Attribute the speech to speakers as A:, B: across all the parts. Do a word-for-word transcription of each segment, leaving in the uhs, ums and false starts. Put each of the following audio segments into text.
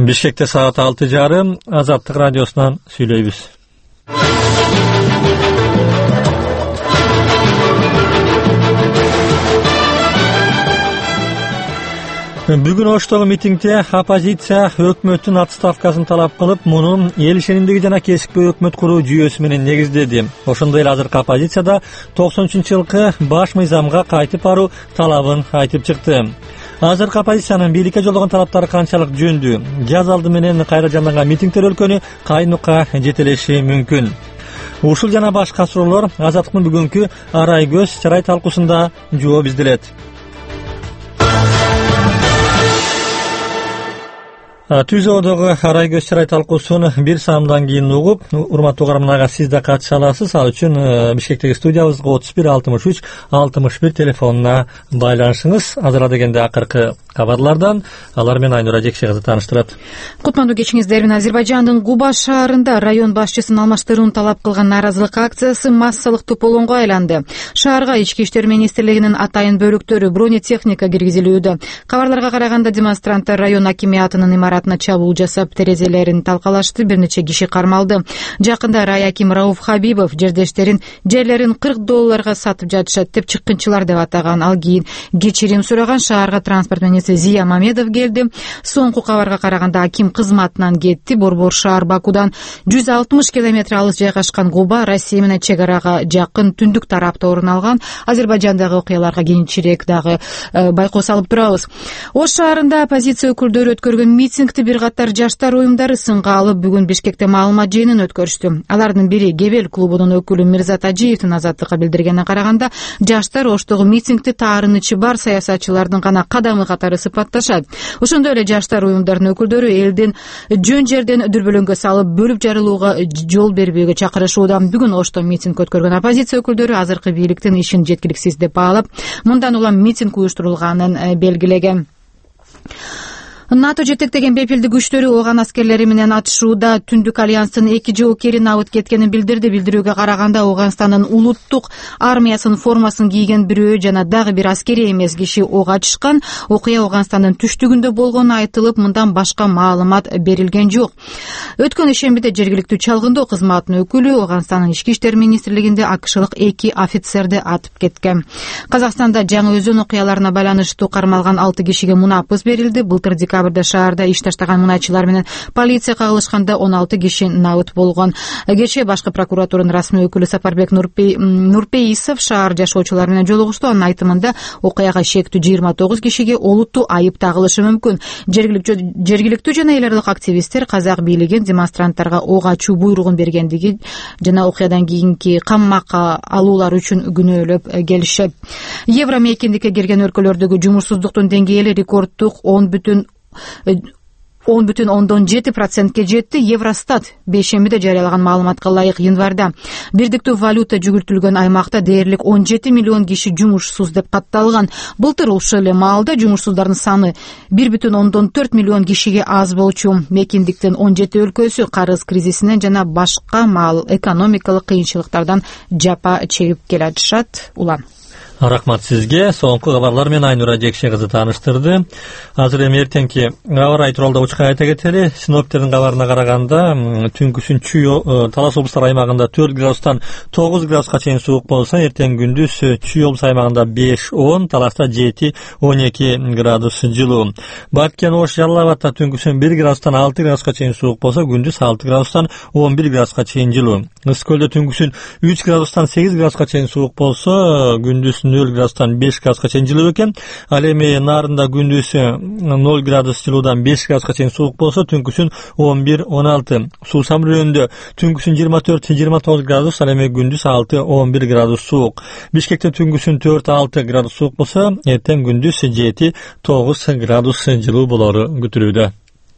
A: Бишкекте саат алты жарым, Азаттык радиосунан сүйлөйбүз. Бүгүн Оштогу митингде оппозиция өкмөттүн отставкасын талап кылып, муну эл ишенимдиги жана кесипкөй өкмөт куруу жүйөсү менен негиздеди. Ошондой эле азыркы оппозицияда токсон үчүнчү жылкы баш мыйзамга кайтып баруу талабын айтып чыкты. Азыркы оппозициянын бийликке жолдогон талаптары канчалык жөндүү? Жаз алды менен кайра жанданган митингдер өлкөнү кайнукка жетелеши мүмкүн? Ушул жана башка суроолор Азаттыктын бүгүнкү арай көз чырай талкуусунда жооп изделет. Түзөөдөгү арай көз чырай талкуусун бир саамдан кийин угуп, урматтуу угарман, сиз да катыша аласыз. Ал үчүн Бишкектеги студиябызга отуз бир алтымыш үч алтымыш бир телефонуна байланышыңыз. Азыр дегенде акыркы кабарлардан алар менен Айнура Жекше кызы тааныштырат.
B: Кутмандуу кечиңиздер. Азербайжандын Куба шаарында район башчысын алмаштырууну талап кылган нааразылык акциясы массалык тополоңго айланды. Шаарга Ички иштер министрлигинин атайын бөлүктөрү бронетехника киргизилүүдө. Кабарларга караганда демонстранттар район акимиятынын имаратына чабуул жасап, терезелерин талкалашты, бир нече киши кармалды. Жакында рай аким Рауф Хабибов жердештерин жерлерин кырк долларга сатып жатышат деп чыккынчылар деп атаган. Ал кийин кечирим сураган. Шаарга транспорт министри Зия Мамедов келди. Соңку кабарга караганда аким кызматынан кетти. Борбор шаар Бакудан жүз алтымыш километр алыс жайгашкан Куба Россия менен чек арага жакын түндүк тарапта орун алган. Азербайжандагы окуяларга кийинчерээк дагы э, байкоо салып турабыз. Ош шаарында оппозиция өкүлдөрү өткөргөн митингди бир катар жаштар уюмдары сынга алып, бүгүн Бишкекте маалымат жыйынын өткөрүштү. Алардын бири Кебел клубунун өкүлү Мирзат Ажиевдин Азаттыкка билдиргенине караганда, жаштар Оштогу митингди таарынычы бар саясатчылардын гана кадамы катары сыпатташат. Ошондой эле жаштар уюмдарынын өкүлдөрү элдин жөн жерден дүрбөлөңгө салып, бөлүп жарылууга жол бербөөгө чакырышууда. Бүгүн Ошто митинг өткөргөн оппозиция өкүлдөрү азыркы бийликтин ишин жеткиликсиз деп баалап, мындан улам митинг уюштурулганын белгилеген. НАТО жетектеген бепилдик күчтөрү Ооган аскерлери менен атышууда Түндүк альянстын эки жоокери набыт кеткенин билдирди. Билдирүүгө караганда Ооганстандын улуттук армиясынын формасын кийген бирөө жана дагы бир аскери эмес киши ок ачышкан. Окуя Ооганстандын түштүгүндө болгону айтылып, мындан башка маалымат берилген жок. Өткөн ишембиде жергиликтүү чалгындоо кызматынын өкүлү Ооганстандын ички иштер министрлигинде акшылык эки офицерди атып кеткен. Казакстанда жаңы өзөн окуяларына байланыштуу кармалган алты кишиге мунапыс берилди. Былтыр декабрда шаарда иш таштаган мунайчылар менен полиция кагылышканда он алты киши набыт болгон. Кечээ башкы прокуратуранын расмий өкүлү Сапарбек Нурпеисов шаар жашоочулары менен жолугушту. Анын айтымында окуяга шектүү жыйырма тогуз кишиге олуттуу айып тагылышы мүмкүн. Жергиликтүү жана эл аралык активисттер казак бийлигин демонстранттарга ок ачуу буйругун бергендиги жана окуядан кийинки камакка алуулар үчүн күнөөлөп келишет. Евро мейкиндикке кирген өлкөлөрдөгү жумушсуздуктун деңгээли рекордтук он бүтүн ондон жети процентке жетти. Евростат бейшембиде жарыялаган маалыматка ылайык январда бирдиктүү валюта жүгүртүлгөн аймакта дээрлик он жети миллион киши жумушсуз деп катталган. Былтыр ушул эле маалда жумушсуздардын саны бир бүтүн ондон төрт миллион кишиге аз болчу. Мейкиндиктин он жети өлкөсү карыз кризисинен жана башка маал экономикалык кыйынчылыктардан жапа чегип келатышат. Улан
A: Рахмат сизге. Соңку кабарлар менен Айнура Жекше кызы тааныштырды. Азыр эми эртеңки аба ырайы тууралуу да учка айта кетели. Синоптиктердин кабарына караганда, түнкүсүн Чүй Талас облустар аймагында төрт градустан тогуз градуска чейин суук болсо, эртең күндүз Чүй облус аймагында беш он, Таласта жети он эки градус жылуу. Баткен, Ош, Жалал Абадта түнкүсүн бир градустан алты градуска чейин суук болсо, күндүз алты градустан он бир градуска чейин жылуу. Ыс көлдө түнкүсүн үч градустан сегиз градуска чейин суук болсо, күндүз нөл градустан беш градуска чейин жылуу экен. Ал эми Нарында күндүз нөл градус жылуудан беш градуска чейин суук болсо, түнкүсүн он бир он алты. Суусам районунда түнкүсүн жыйырма төрт жыйырма тогуз градус, ал эми күндүз алты он бир градус суук. Бишкекте түнкүсүн төрт алты градус суук болсо, эртең күндүз жети тогуз градус жылуу болору күтүлүүдө.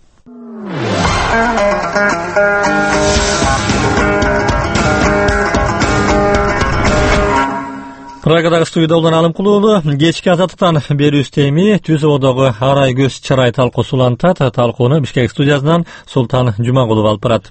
A: Прагадагы студияда Улан Алымкулуулу. Кечки Азаттыктан берүүбүз теми Түзөөдөгү арай көз чырай талкуусу улантат. Талкууну Бишкек студиясынан Султан Жумагулов алып барат.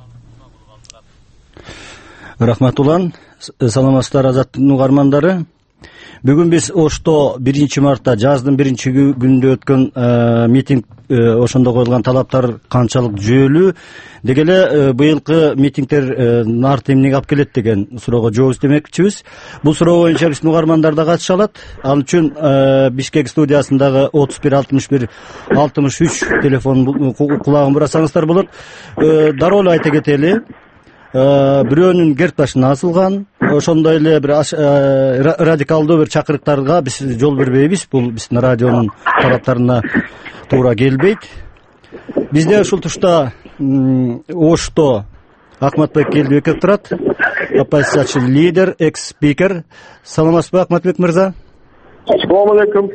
C: Рахмат Улан. Саламатсыздар Азаттыктын угармандары. Бүгүн биз Ошто биринчи мартта жаздын биринчи күнүндө өткөн митинг, ошондо коюлган талаптар канчалык жүйөлүү, деги эле быйылкы митингдер нарты эмнеге алып келет деген суроого жооп издемекчибиз. Бул суроо боюнча биздин угармандар да катыша алат. Ал үчүн Бишкек студиясындагы отуз бир алтымыш бир алтымыш үч телефон кулагын бурасаңыздар болот. Дароо эле айта кетели, бирөөнүн герб ташына асылган, ошондой эле бир радикалдуу бир чакырыктарга биз жол бербейбиз. Бул биздин радионун талаптарына туура келбейт. Бизде ушул тушта Ошто Акматбек Келдибеков турат, оппозициячы лидер, экс-спикер. Саламатсызбы, Акматбек мырза?
D: Ассаламу алейкум.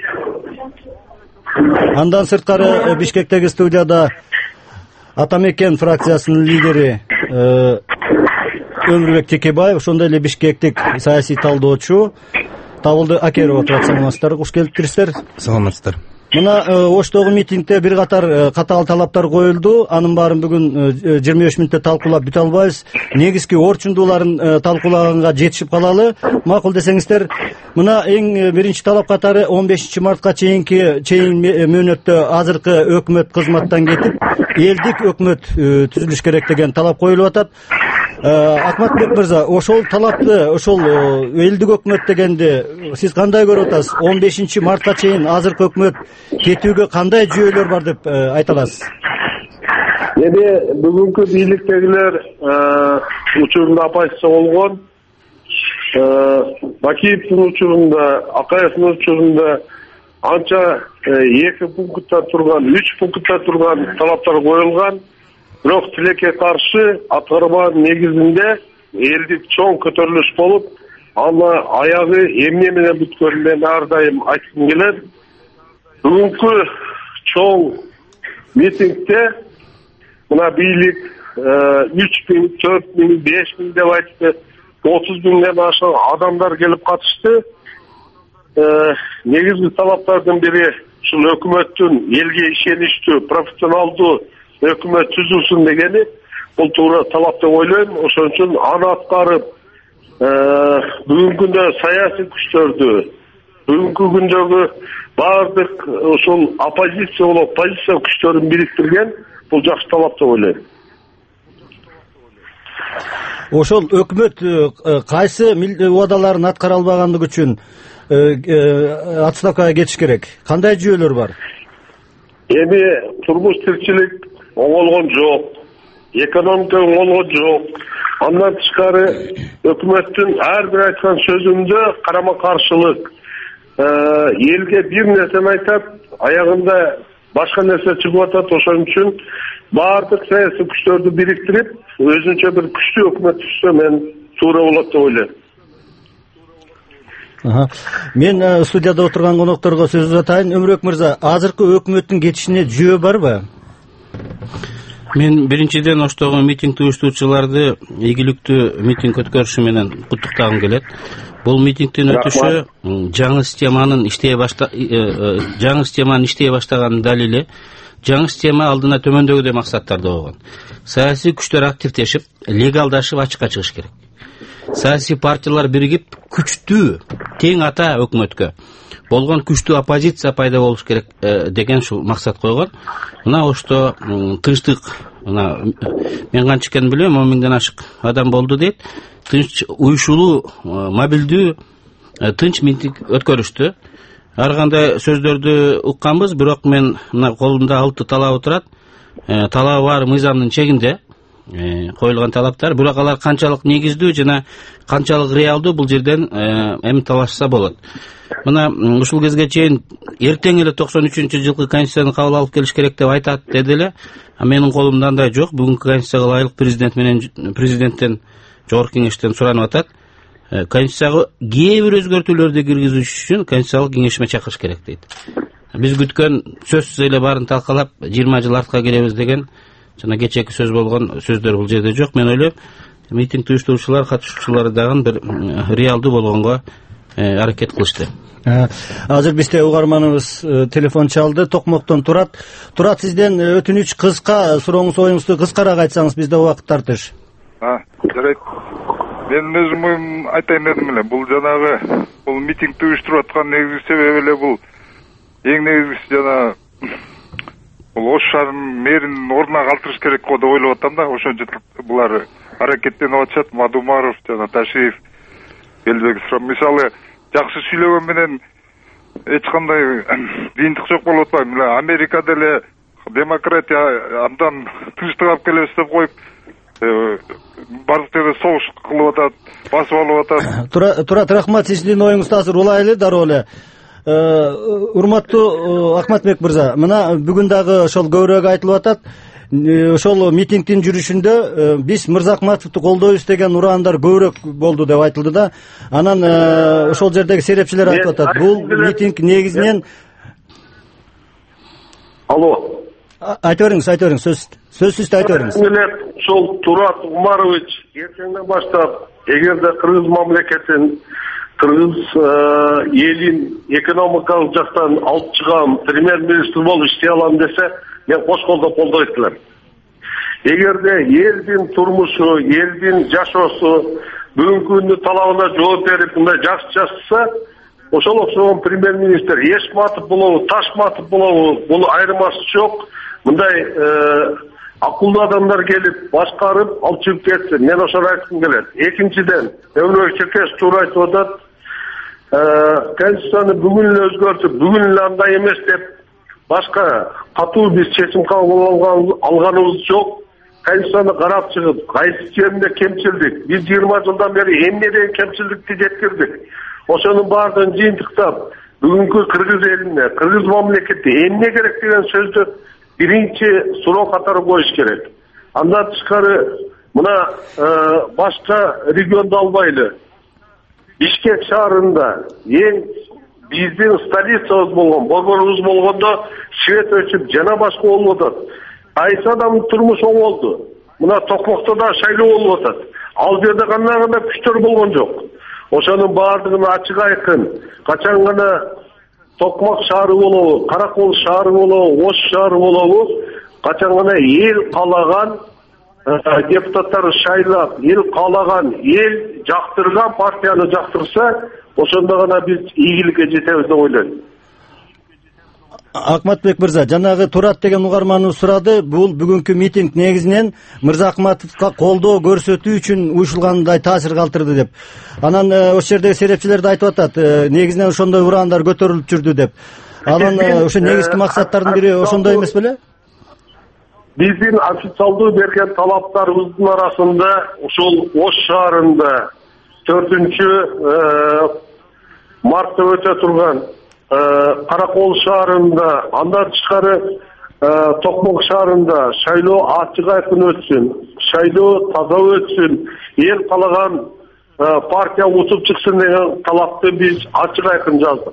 C: Андан сырткары Бишкектеги студияда Атамекен фракциясынын лидери Өмүрбек Текебаев, ошондой эле бишкектик саясий талдоочу Табылды Акерова турат. Саламатсыздар, куш келиптирсиздер.
E: Саламатсыздар.
C: Мына Оштогу митингде бир катар катаал талаптар коюлду. Анын баарын бүгүн жыйырма беш мүнөттө талкуулап бүтө албайбыз. Негизги орчундууларын талкуулаганга жетишип калалы. Макул десеңиздер, мына эң биринчи талап катары он бешинчи мартка чейинки чейин мөөнөттө азыркы өкмөт кызматтан кетип, элдик өкмөт түзүлүш керек деген талап коюлуп атат. Акматбек мырза, ошол талапты, ошол элдик өкмөт дегенди сиз кандай көрүп атасыз? он бешинчи мартка чейин азыркы өкмөт кетүүгө кандай жүйөлөр бар деп айта аласыз?
D: Эми бүгүнкү бийликтегилер учурунда оппозиция болгон, Бакиевдин учурунда, Акаевдин учурунда анча эки пунктта турган, үч пунктта турган талаптар коюлган. Бирок тилекке каршы аткарманын негизинде элдик чоң көтөрүлүш болуп, аны аягы эмне менен бүткөнүн мен ар дайым айткым келет. Бүгүнкү чоң митингде мына бийлик үч миң, төрт миң, беш миң деп айтты, отуз миңден ашык адамдар келип катышты. Негизги талаптардын бири ушул өкмөттүн элге ишеничтүү, профессионалдуу өкмөт түзүлсүн дегени. Бул туура талап деп ойлойм. Ошон үчүн аны аткарып, бүгүнкү күндө саясий күчтөрдү, бүгүнкү күндөгү баардык ушул оппозиция болуп, позиция күчтөрүн бириктирген бул жакшы талап деп ойлойм.
C: Ошол өкмөт кайсы убадаларын аткара албагандыгы үчүн отставкага кетиш керек? Кандай жүйөлөр бар?
D: Эми турмуш тирчилик оңолгон жок, экономика оңолгон жок. Андан тышкары өкмөттүн ар бир айткан сөзүндө карама каршылык, элге бир нерсени айтат, аягында башка нерсе чыгып атат. Ошон үчүн баардык саясий күчтөрдү бириктирип, өзүнчө бир күчтүү өкмөт түзсө мен туура болот деп ойлойм.
C: Мен студияда отурган конокторго сөз uzatайын. Өмүрбек мырза, азыркы өкмөттүн кетишине жүйө барбы?
E: Мен биринчиден Оштогу митинг уюштуруучуларды ийгиликтүү митинг өткөрүшү менен куттуктагым келет. Бул митингдин өтүшү жаңы системанын иштей башта жаңы системанын иштей баштаганын далили. Жаңы система алдына төмөндөгүдөй максаттарды койгон. Саясий күчтөр активдешип, легалдашып ачыкка чыгыш керек. Саясий партиялар биригип, күчтүү тең ата өкмөткө болгон күчтүү оппозиция пайда болуш керек деген ушул максат койгон. Мына ошто тынчтык, мына мен канча экенин билбейм, он миңден ашык адам болду дейт. Тынч, уюшулуу, мобилдүү, тынч митинг өткөрүштү. Ар кандай сөздөрдү укканбыз, бирок мен мына колумда алты талап турат. Талабы бар мыйзамдын чегинде коюлган талаптар, бирок алар канчалык негиздүү жана канчалык реалдуу бул жерден эми талашса болот. Мына ушул кезге чейин эртең эле токсон үчүнчү жылкы конституцияны кабыл алып келиш керек деп айтат деди эле. А менин колумда андай жок. Бүгүнкү конституцияга ылайык президент менен президенттен, жогорку кеңештен суранып атат. Конституцияга кээ бир өзгөртүүлөрдү киргизиш үчүн конституциялык кеңешме чакырыш керек дейт. Биз күткөн сөзсүз эле баарын талкалап жыйырма жыл артка келебиз деген жана кечээки сөз болгон сөздөр бул жерде жок. Мен ойлойм, митинг уюштуруучулар, катышуучулар дагы бир реалдуу болгонго аракет кылышты.
C: Азыр бизде угарманыбыз телефон чалды, Токмоктон Турат. Турат, сизден өтүнүч, кыска сурооңуз, оюңузду кыскараак айтсаңыз, бизде убакыт тартыш.
F: А, жарайт. Мен өзüm оюм айтайын дедим эле. Бул жанагы бул митингди уюштуруп аткан негизги себеби эле бул эң негизгиси жана бул Ош шаарынын мэрин ордуна калтырыш керек го деп ойлоп атам да. Ошончо булар аракеттенип атышат. Мадумаров жана Ташиев, Элбек Исрам. Мисалы, жакшы сүйлөгөн менен эч кандай кыйынтык жок болуп атпайбы? Мына Америкада эле демократия абдан тынчтык алып келебиз деп коюп, бардык жерде согуш кылып атат, басып алып атат.
C: Турат, рахмат, сиздин оюңузду азыр улайлы дароо эле. Урматтуу Акматбек мырза, мына бүгүн дагы ошол көбүрөөк айтылып атат. Ошол митингдин жүрүшүндө биз Мырзакматовду колдойбуз деген ураандар көбүрөөк болду деп айтылды да. Анан ошол жердеги серепчилер айтып атат. Бул митинг негизинен
D: Алло.
C: Айтып бериңиз, айтып бериңиз, сөз сөзсүз айтып бериңиз.
D: Ошол Турат Умарович эртеңден баштап, эгерде Кыргыз мамлекетин, Кыргыз элин экономикалык жактан алып чыгам, премьер-министр болуп иштей алам десе, мен кош колдоп колдойт элем. Эгерде элдин турмушу, элдин жашоосу бүгүнкү күндүн талабына жооп берип, мындай жакшы жашаса, ошол окшогон премьер-министр Эшматов болобу, Ташматов болобу, бул айырмасы жок. Мындай акылдуу адамдар келип, башкарып, алып чыгып кетсин. Мен ошону айткым келет. Экинчиден, Өмүрбек Чекеш туура айтып атат. Конституцияны бүгүн эле өзгөртүп, бүгүн эле андай эмес деп башка катуу биз чечим кабыл алганыбыз жок. Конституцияны карап чыгып, кайсы жеринде кемчилдик, биз жыйырма жылдан бери эмнеден кемчилдикти жеткирдик. Ошонун баардыгын жыйынтыктап, бүгүнкү Кыргыз элине, Кыргыз мамлекетте эмне керек деген сөздү биринчи суроо катары коюш керек. Андан тышкары мына башка регионду албайлы. Бишкек шаарында эң биздин столицабыз болгон, борборубуз болгондо свет өчүп, жана башка болуп атат. Кайсы адамдын турмушу оңолду. Мына Токмокто да шайлоо болуп атат. Ал жерде кандай гана күчтөр болгон жок. Ошонун баардыгын ачык айкын, качан гана Токмок шаары болобу, Каракол шаары болобу, Ош шаары болобу, качан гана эл каалаган депутаттарды шайлап, эл каалаган, эл жактырган партияны жактырса, ошондо гана биз ийгиликке жетебиз деп ойлойм.
C: Акматбек мырза, жанагы Турат деген угарманыбыз сурады. Бул бүгүнкү митинг негизинен Мырзакматовго колдоо көрсөтүү үчүн уюшулгандай таасир калтырды деп. Анан ошол жердеги серепчилер да айтып атат, негизинен ошондой ураандар көтөрүлүп жүрдү деп. Анан ошо негизги максаттардын бири ошондой эмес беле?
D: Биздин официалдуу берген талаптарыбыздын арасында ошол Ош шаарында төртүнчү мартта өтө турган Каракол шаарында, андан тышкары Токмок шаарында шайлоо ачык айкын өтсүн, шайлоо таза өтсүн, эл каалаган партия утуп чыксын деген талапты биз ачык айкын жаздык.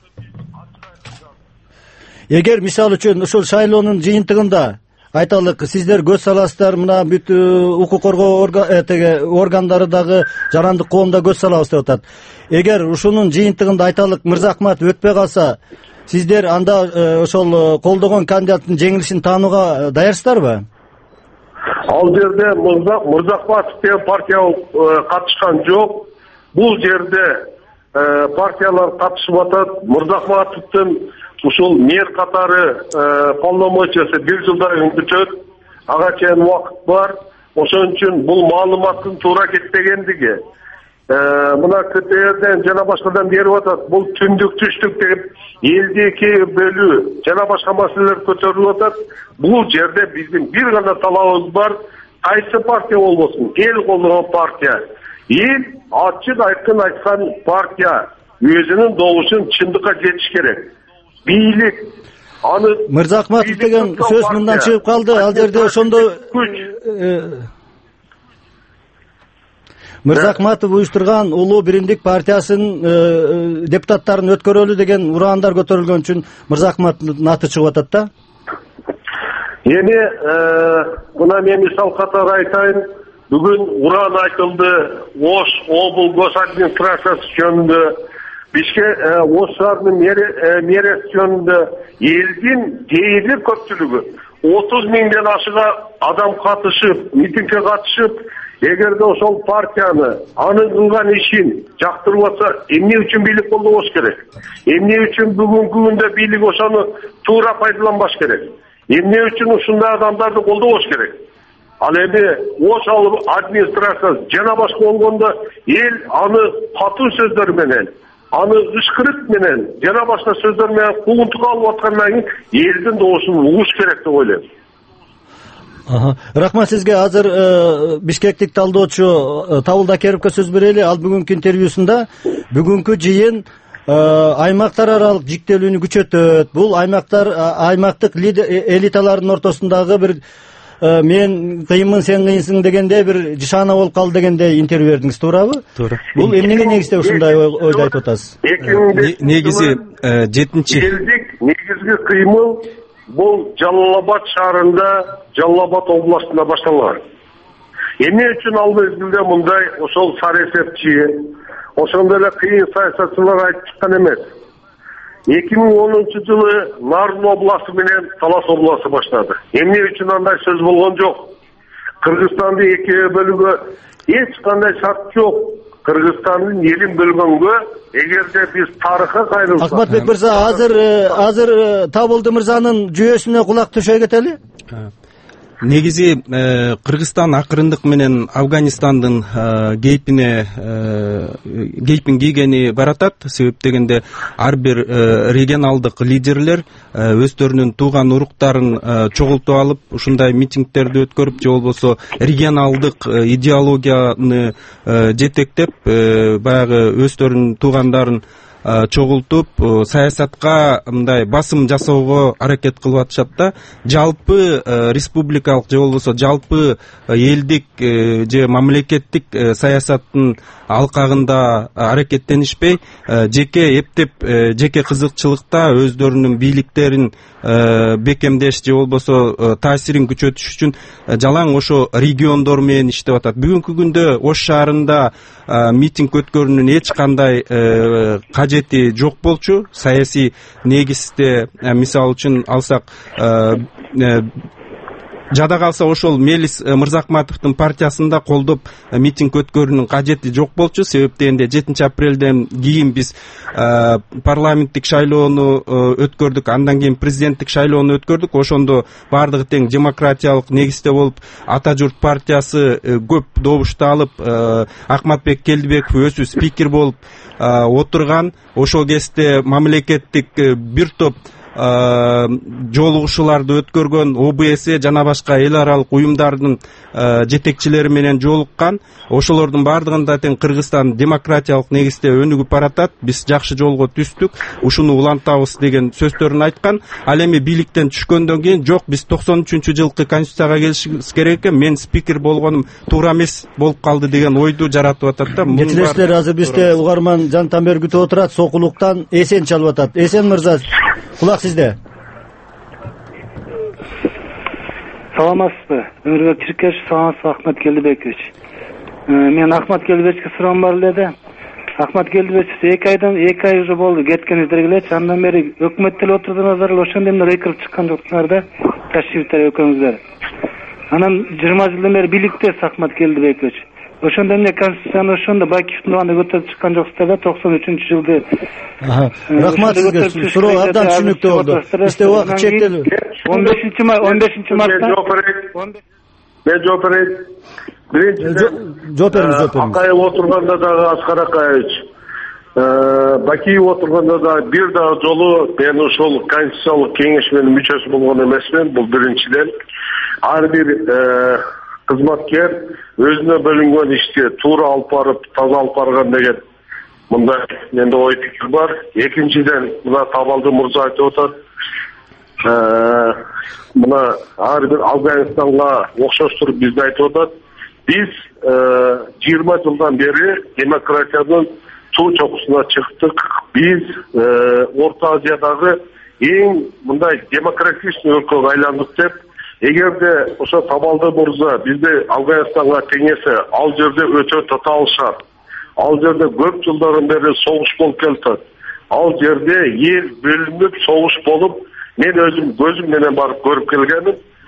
C: Эгер мисалы үчүн ушул шайлоонун жыйынтыгында айталык, сиздер көз саласыздар, мына бүт укук коргоо органдары дагы жарандык коомдо көз салабыз деп атат. Эгер ушунун жыйынтыгында айталык Мырзакматов өтпөй калса, сиздер анда ошол колдогон кандидаттын жеңилишин таанууга даярсыздарбы?
D: Ал жерде Мырзакматов деген партия катышкан жок. Бул жерде партиялар катышып атат. Мырзакматовдун ушул мэр катары полномочиясы бир жылдан кийин бүтөт. Ага чейин убакыт бар. Ошон үчүн бул маалыматтын туура кетпегендиги, мына КТРден жана башкадан берип атат. Бул түндүк түштүк деп элдики бөлүү жана башка маселелер көтөрүлүп атат. Бул жерде биздин бир гана талабыбыз бар. Кайсы партия болбосун, эл колдогон партия. Эл ачык айкын айткан партия өзүнүн добушун чындыкка жетиш керек. Бийлик аны
C: Мырзакматов деген сөз мындан чыгып калды. Ал жерде ошондой Мырзакматов уюштурган Улуу Биримдик партиясынын депутаттарын өткөрөлү деген ураандар көтөрүлгөн үчүн Мырзакматовдун аты чыгып атат да.
D: Эми мына мен мисал катары айтайын. Бүгүн ураан айтылды. Ош обл гос администрациясы жөнүндө, Бишкек Ош шаарынын мэриясы жөнүндө элдин дээрлик көпчүлүгү отуз миңден ашыга адам катышып, митингге катышып, эгерде ошол партияны анын кылган ишин жактырып атса, эмне үчүн бийлик колдо болуш керек? Эмне үчүн бүгүнкү күндө бийлик ошону туура пайдаланбаш керек? Эмне үчүн ушундай адамдарды колдобош керек? Ал эми ошол администрация жана башка болгондо эл аны катуу сөздөр менен, аны ышкырык менен, жана башка сөздөр менен куугунтукка алып аткандан кийин элдин доосун угуш керек деп ойлойм.
C: Рахмат сизге. Азыр Бишкектик талдоочу Табылды Акеровго сөз берели. Ал бүгүнкү интервьюсунда бүгүнкү жыйын аймактар аралык жиктелүүнү күчөтөт. Бул аймактар аймактык элиталардын ортосундагы бир мен кыйынмын, сен кыйынсың дегенде бир жышаана болуп калды дегенде интервью бердиңиз, туурабы? Туура. Бул эмнеге негизде ушундай ойду айтып атасыз?
G: Негизи жетинчи
D: элдик негизги кыймыл бул Жалал-Абад шаарында, Жалал-Абад областында башталган. Эмне үчүн ал мезгилде мындай ошол саясатчы, ошондой эле кыйын саясатчылар айтып чыккан эмес. эки миң онунчу жылы Нарын областы менен Талас областы баштады. Эмне үчүн андай сөз болгон жок? Кыргызстанды экиге бөлүүгө эч кандай шарт жок. Кыргызстандын элин бөлгөнгө эгерде биз тарыхка кайрылсак.
C: Акматбек мырза, азыр азыр Табылды мырзанын жүйөсүнө кулак түшө кетели.
G: Негизи Кыргызстан акырындык менен Афганистандын кейпине кейпин кийгени баратат. Себеп дегенде ар бир регионалдык лидерлер өздөрүнүн тууган уруктарын чогултуп алып, ушундай митингтерди өткөрүп, же болбосо регионалдык идеологияны жетектеп, баягы өздөрүнүн туугандарын чогултуп саясатка мындай басым жасоого аракет кылып атышат да. Жалпы республикалык же болбосо жалпы элдик же мамлекеттик саясаттын алкагында аракеттенишпей, жеке эптеп, жеке кызыкчылыкта өздөрүнүн бийликтерин бекемдеш же болбосо таасирин күчөтүш үчүн жалаң ошо региондор менен иштеп атат. Бүгүнкү күндө Ош шаарында митинг өткөрүүнүн эч кандай кажети жок болчу. Саясий негизде мисалы үчүн алсак, жада калса ошол Мелис Мырзакматовдун партиясында колдоп митинг өткөрүүнүн кажети жок болчу. Себеп дегенде жетинчи апрелден кийин биз парламенттик шайлоону өткөрдүк, андан кийин президенттик шайлоону өткөрдүк. Ошондо баардыгы тең демократиялык негизде болуп, Ата журт партиясы көп добушту алып, Акматбек Келдибеков өзү спикер болуп отурган. Ошол кезде мамлекеттик бир топ жолугушууларды өткөргөн, О Б С жана башка эл аралык уюмдардын жетекчилери менен жолуккан. Ошолордун баардыгында тең Кыргызстан демократиялык негизде өнүгүп баратат, биз жакшы жолго түстүк, ушуну улантабыз деген сөздөрүн айткан. Ал эми бийликтен түшкөндөн кийин жок, биз токсон үчүнчү жылкы конституцияга келишибиз керек экен, мен спикер болгонум туура эмес болуп калды деген ойду жаратып атат да.
C: Кетилештер, азыр бизде угарман Жан Тамбер күтүп отурат, Сокулуктан Эсен чалып атат. Эсен мырза, кулак сизде.
H: Саламатсызбы? Өмүрбек Чиркеш, саламатсызбы Ахмат Келдибекович? Мен Ахмат Келдибековичке суроом бар эле. Ахмат Келдибекович эки айдан эки ай уже болду кеткениңиздер келечи. Андан бери өкмөттө эле отурдуңуздар, ошондо эмне ыйкырып чыккан жоксуңар да? Ташриптер экөөңүздөр. Анан жыйырма жылдан бери бийликтесиз Ахмат Келдибекович. Ошондо эмне конституцияны ошондо Бакиевдин убагында көтөрүп чыккан жоксуздар да токсон үчүнчү жылды.
C: Рахмат сизге. Суроо абдан түшүнүктүү болду. Бизде убакыт чектелүү.
H: он бешинчи мартта
D: мен жооп берейин. Биринчиден
C: жооп бериңиз, жооп бериңиз.
D: Акаев отурганда дагы, Аскар Акаевич, Бакиев отурганда да бир дагы жолу мен ошол конституциялык кеңешменин мүчөсү болгон эмесмин. Бул биринчиден. Ар бир кызматкер өзүнө бөлүнгөн ишти туура алып барып, таза алып барган деген мындай менде ой пикир бар. Экинчиден, мына Табалды мырза айтып атат, мына ар бир Афганистанга окшоштуруп бизди айтып атат. Биз жыйырма жылдан бери демократиянын туу чокусуна чыктык. Биз Орто Азиядагы эң мындай демократичный өлкөгө айландык деп. Эгерде ошо Табалды мырза бизди Афганистанга теңесе, ал жерде өтө татаал шарт. Ал жерде көп жылдардан бери согуш болуп келатат. Ал жерде эл бөлүнүп, согуш болуп, мен өзүм көзүм менен барып көрүп келгенмин.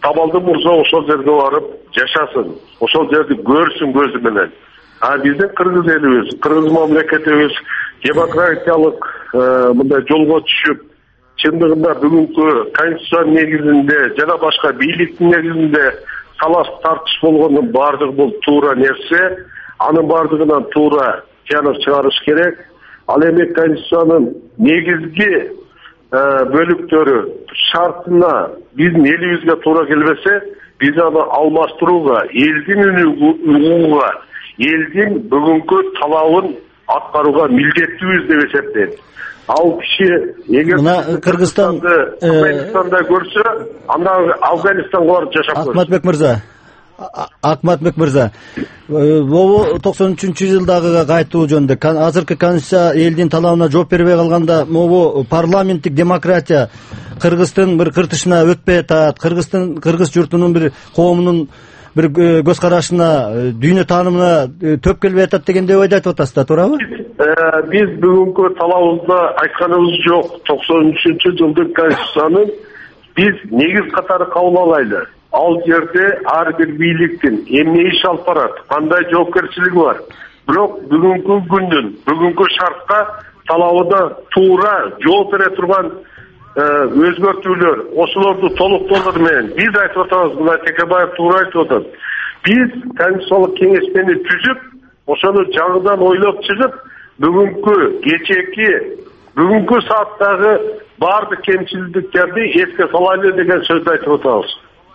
D: табалды мурза ошол жерге барып жашасын, ошол жерди көрсүн көзү менен. А биздин кыргыз элибиз, кыргыз мамлекетибиз демократиялык мындай жолго түшүп, чындыгында бүгүнкү конституция негизинде жана башка бийликтин негизинде талаш тартыш болгондун баардыгы бул туура нерсе, анын баардыгынан туура чыгарып чыгарыш керек. Ал эми конституциянын негизги бөлүктөрү шартына биздин элибизге туура келбесе, биз аны алмаштырууга, элдин угууга, элдин бүгүнкү талабын аткарууга милдеттүүбүз деп эсептейм. Ал киши эгер
C: Кыргызстан
D: Афганистанда көрсө, анда Афганистанга барып жашап көрсө.
C: Акматбек мырза, Акматбек мырза, могу токсон үчүнчү жылдагыга кайтуу жөнүндө азыркы конституция элдин талабына жооп бербей калганда, могу парламенттик демократия Кыргыздын бир кыртышына өтпөй атат, Кыргыздын кыргыз журтунун бир коомунун бир көз карашына, дүйнө таанымына төп келбей атат дегенде ойду айтып атасыз да, туурабы?
D: Биз бүгүнкү талабыбызда айтканыбыз жок. токсон үчүнчү жылдын конституциянын биз негиз катары кабыл алайлы. Ал жерде ар бир бийликтин эмне иш алып барат, кандай жоопкерчилиги бар. Бирок бүгүнкү күндүн, бүгүнкү шартка талабына туура жооп бере турган өзгөртүүлөр, ошолорду толуктоолор менен биз айтып атабыз, мына Текебаев туура айтып атат. Биз конституциялык кеңешмени түзүп, ошону жаңыдан ойлоп чыгып, бүгүнкү кечээки, бүгүнкү сааттагы баардык кемчилдиктерди эске салайлы деген сөздү айтып атабыз.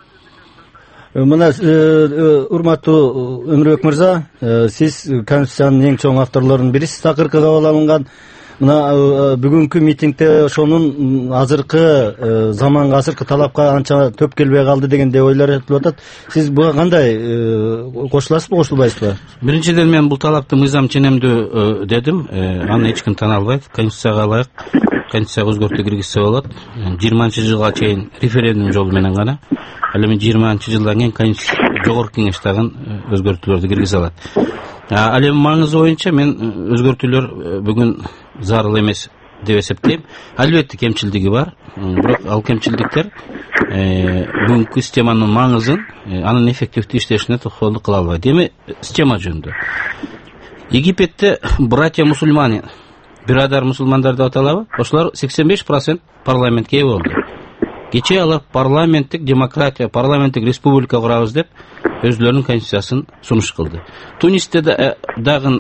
C: Мына урматтуу Өмүрбек мырза, сиз конституциянын эң чоң авторлорунун бирисиз. Акыркы кабыл алынган мына бүгүнкү митингде ошонун азыркы заманга, азыркы талапка анча төп келбей калды дегендей ойлор айтылып атат. Сиз буга кандай кошуласызбы, кошулбайсызбы?
E: Биринчиден мен бул талапты мыйзам ченемдүү дедим. Аны эч ким тана албайт. Конституцияга ылайык конституцияга өзгөртүү киргизсе болот. жыйырманчы жылга чейин референдум жолу менен гана. Ал эми жыйырманчы жылдан кийин жогорку кеңеш дагы өзгөртүүлөрдү киргизе алат. Ал эми маңызы боюнча мен өзгөртүүлөр бүгүн зарыл эмес деп эсептейм. Албетте кемчилдиги бар, бирок ал кемчилдиктер бүгүнкү системанын маңызын, анын эффективдүү иштешине тоскоолдук кыла албайт. Эми система жөнүндө. Египетте братья мусульмане, бирадар мусулмандар деп аталабы? Ошолор сексен беш процент парламентке ээ болду. Кечээ алар парламенттик демократия, парламенттик республика курабыз деп өзлөрүнүн конституциясын сунуш кылды. Тунисте дагы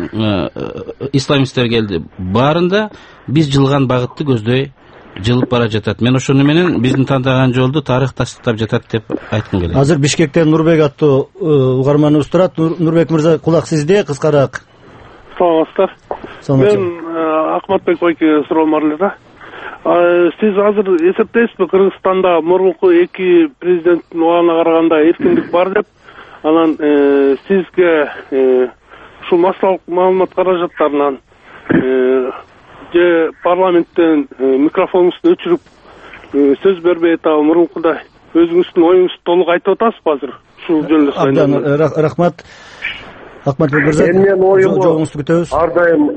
E: исламисттер келди. Баарында биз жылган багытты көздөй жылып бара жатат. Мен ошону менен биздин тандаган жолду тарых тастыктап жатат деп айткым келет.
C: Азыр Бишкектен Нурбек аттуу угарманыбыз турат. Нурбек мырза, кулак сизде, кыскараак.
I: Саламатсыздар. Мен Акматбек байке суроом бар эле да. Сиз азыр эсептейсизби, Кыргызстанда мурунку эки президенттин убагына караганда эркиндик бар деп? Анан сизге ушул массалык маалымат каражаттарынан же парламенттен микрофонуңузду өчүрүп сөз бербей атабы, мурункудай өзүңүздүн оюңузду толук айтып атасызбы азыр? Ушул жөнүндө
C: абдан рахмат. Акматбек мырза, жоогуңузду күтөбүз.
D: Ар дайым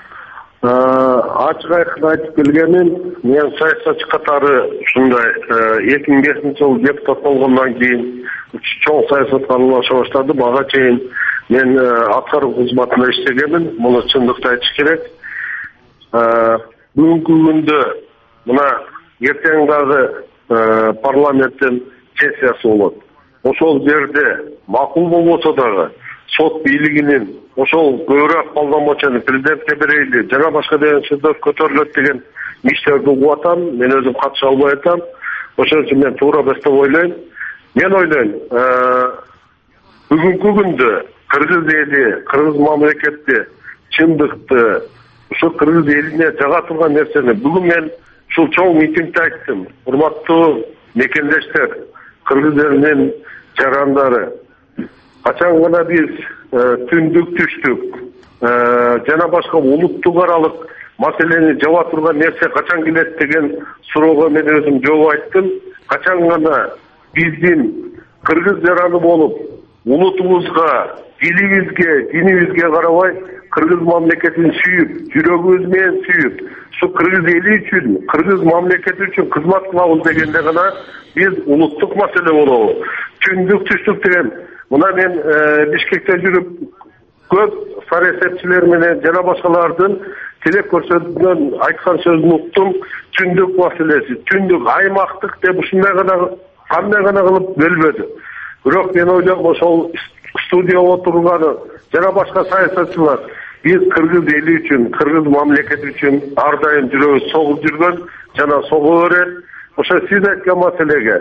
D: ачык айкын айтып келгенмин. Мен саясатчы катары ушундай эки миң бешинчи жылы депутат болгондон кийин чоң саясатка аралаша баштадым. Ага чейин мен аткаруу кызматында иштегенмин. Муну чындыкты айтыш керек. Бүгүнкү күндө мына эртең дагы парламенттин сессиясы болот. Ошол жерде макул болбосо дагы сот бийлигинин ошол көбүрөөк полномочияны президентке берейли, жана башка деген сөздөр көтөрүлөт деген миштерди угуп атам. Мен өзүм катыша албай атам. Ошон үчүн мен туура эмес деп ойлойм. Мен ойлойм, бүгүнкү күндө кыргыз эли, кыргыз мамлекети чындыкты, ушул кыргыз элине жага турган нерсени бүгүн мен ушул чоң митингде айттым. Урматтуу мекендештер, кыргыз элинин жарандары, качан гана биз түндүк түштүк, жана башка улуттук аралык маселени жаба турган нерсе качан келет деген суроого мен өзүм жооп айттым. Качан гана биздин кыргыз жараны болуп, улутубузга, дилибизге, динибизге карабай кыргыз мамлекетин сүйүп, жүрөгүбүз менен сүйүп, ушу кыргыз эли үчүн, кыргыз мамлекети үчүн кызмат кылабыз дегенде гана биз улуттук маселе болобу. Түндүк түштүк деген мына мен Бишкекте жүрүп көп саясатчылар менен жана башкалардын телек көрсөтүүдөн айткан сөзүн уктум. Түндүк маселеси, түндүк аймактык деп ушундай гана кандай гана кылып бөлбөдү. Бирок мен ойлойм ошол студияда отурган жана башка саясатчылар биз кыргыз эли үчүн, кыргыз мамлекети үчүн ар дайым жүрөбүз согуп жүргөн жана сого берет. Ошо сиз айткан маселеге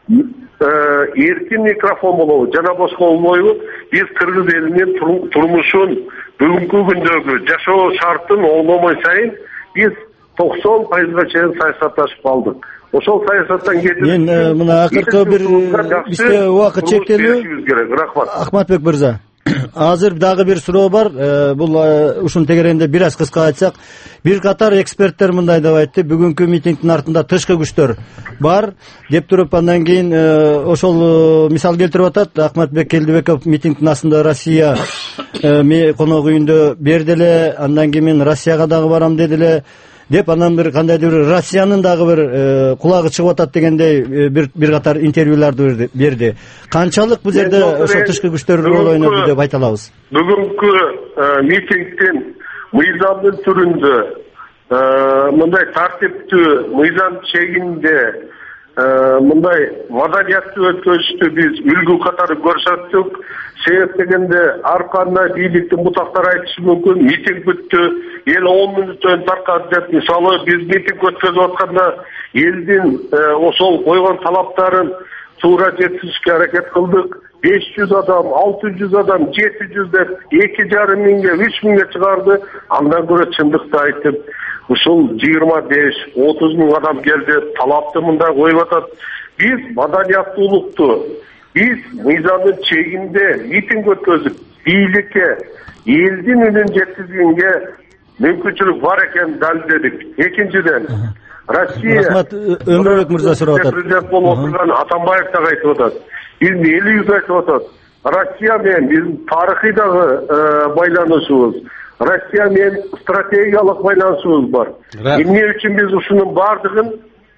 D: эркин микрофон болобу жана башка болбойбу? Биз кыргыз элинин турмушун, бүгүнкү күндөгү жашоо шартын оңдомой сайын биз токсон пайызга чейин саясатташып калдык. Ошол саясаттан кетип
C: мен мына акыркы бир бизде убакыт чектелүү. Ахматбек мырза, азыр дагы бир суроо бар. Бул ушунун тегерегинде бир аз кыска айтсак, бир катар эксперттер мындай деп айтты: бүгүнкү митингдин артында тышкы күчтөр бар деп туруп, андан кийин ошол мисал келтирип атат. Ахматбек Келдибеков митингдин астында Россия конок үйүндө берди эле, андан кийин мен Россияга дагы барам деди эле деп, анан бир кандайдыр бир Россиянын дагы бир кулагы чыгып атат дегендей бир бир катар интервьюларды берди. Канчалык бул жерде ошо тышкы күчтөр роль ойноду деп айта алабыз?
D: Бүгүнкү митингдин мыйзамдын түрүндө мындай тартиптүү, мыйзам чегинде мындай маданияттуу өткөрүштү биз үлгү катары көрсөттүк. Себеп дегенде ар кандай бийликтин бутактары айтышы мүмкүн, митинг бүттү, эл он мүнөттөн таркады деп. Мисалы биз митинг өткөрүп атканда элдин ошол койгон талаптарын туура жеткизишке аракет кылдык. беш жүз адам, алты жүз адам, жети жүз деп эки жарым миңге, үч миңге чыгарды. Андан көрө чындыкты айтып, ушул жыйырма беш, отуз миң адам келди, талапты мындай коюп атат. Биз маданияттуулукту, биз мыйзамдын чегинде митинг өткөзүп, бийликке элдин үнүн жеткизгенге мүмкүнчүлүк бар экенин далилдедик. Экинчиден, Россия
C: Рахмат, Өмүрбек мырза сурап атат.
D: Президент болуп отурган Атамбаев да айтып атат. Биздин элибиз айтып атат. Россия менен биздин тарыхый дагы байланышыбыз, Россия менен стратегиялык байланышыбыз бар. Эмне үчүн биз ушунун бардыгын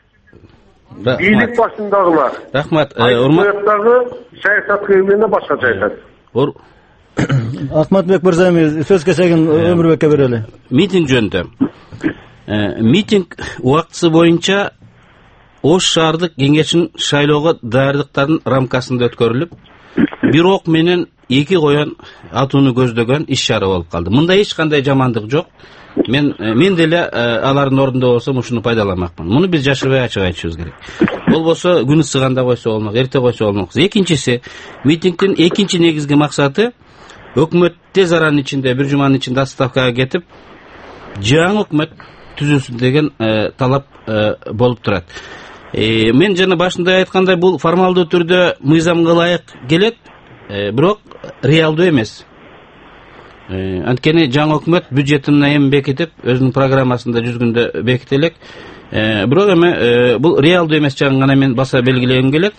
D: бийлик башындагылар,
E: рахмат,
D: урматтагы саясат кызметинде башкача айтат.
C: Ахматбек мырза, сөз кезегин Өмүрбекке берели.
E: Митинг жөнүндө. Митинг убактысы боюнча Ош шаардык кеңешинин шайлоого даярдыктардын рамкасында өткөрүлүп, бир ок менен эки коен атууну көздөгөн иш чара болуп калды. Мында эч кандай жамандык жок. Мен мен деле алардын ордунда болсом ушуну пайдаланмакмын. Муну биз жашырбай ачык айтышыбыз керек. Болбосо күн ысыганда койсо болмок, эрте койсо болмок. Экинчиси, митингдин экинчи негизги максаты өкмөт тез аранын ичинде, бир жуманын ичинде отставкага кетип, жаңы өкмөт түзүлсүн деген талап болуп турат. Мен жана башында айткандай, бул формалдуу түрдө мыйзамга ылайык келет, бирок реалдуу эмес. Анткени жаңы өкмөт бюджетин эми бекитип, өзүнүн программасында жүз күндө беките элек. Бирок эми бул реалдуу эмес жагын гана мен баса белгилегим келет.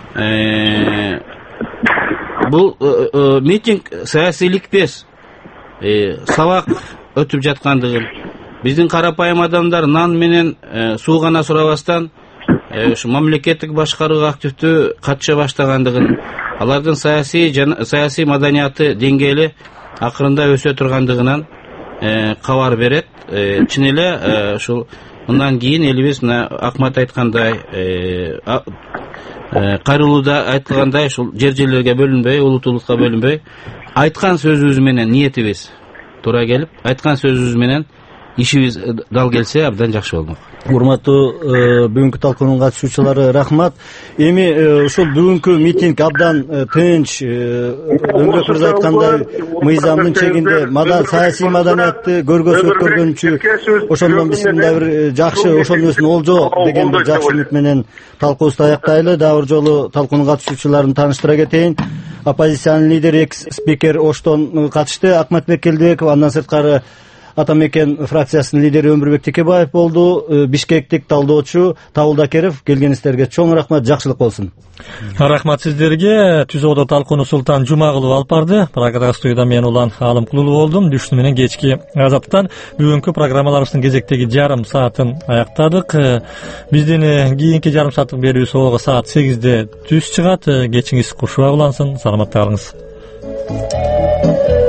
E: Бул митинг саясий ликпес, сабак өтүп жаткандыгын, биздин карапайым адамдар нан менен суу гана сурабастан ушу мамлекеттик башкарууга активдүү катыша баштагандыгын, алардын саясий жана саясий маданияты деңгээли акырында өсө тургандыгынан кабар берет. Чын эле ушул мындан кийин элибиз мына Акмат айткандай, кайрылууда айткандай, ушул жер жерлерге бөлүнбөй, улутулукка бөлүнбөй, айткан сөзүбүз менен ниетибиз туура келип, айткан сөзүбүз менен ишибиз дал келсе абдан жакшы болмок.
C: Урматтуу бүгүнкү талкуунун катышуучулары, рахмат. Эми ушул бүгүнкү митинг абдан тынч, Өмүрбек мырза айткандай, мыйзамдын чегинде мадан саясий маданиятты көргөзүп өткөргөнчү, ошондон биз мындай бир жакшы, ошонун өзүн олжо деген бир жакшы үмүт менен талкуубузду аяктайлы. Дагы бир жолу талкуунун катышуучуларын тааныштыра кетейин. Оппозициянын лидери экс спикер Оштон катышты, Акматбек Келдибеков, андан сырткары ата мекен фракциясынын лидери Өмүрбек Текебаев болду. Бишкектик талдоочу Табыл Дакеров, келгениңиздерге чоң рахмат, жакшылык болсун.
A: Рахмат сиздерге. Түзөөдө талкууну Султан Жумагулов алып барды. Программада студияда мен Улан Алымкулуу болдум. Түштү менен кечки азаптан бүгүнкү программаларыбыздын кезектеги жарым саатын аяктадык. Биздин кийинки жарым сааттык берүүбүз ого саат сегизде түз чыгат. Кечиңиз кушуа улансын. Саламатта калыңыз.